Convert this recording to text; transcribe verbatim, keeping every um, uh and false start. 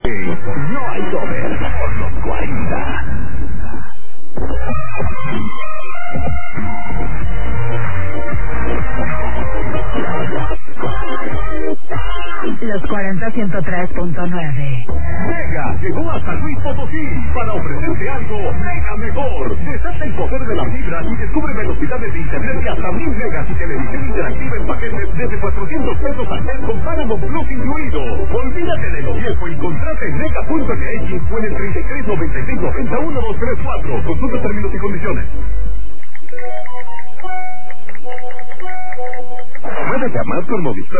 No hay cover por los cuarenta. Los cuarenta ciento tres punto nueve. Mega llegó a San Luis Potosí para ofrecerte algo mega mejor. Desata el poder de la fibra y descubre velocidades de internet de hasta mil megas y televisión interactiva en paquetes desde cuatrocientos pesos al mes con Paramount Plus incluido. Olvídate de lo viejo y contrate en mega punto m x o en el treinta y tres noventa y seis noventa uno dos tres cuatro. Consulta términos y condiciones. Puedes llamar con Movistar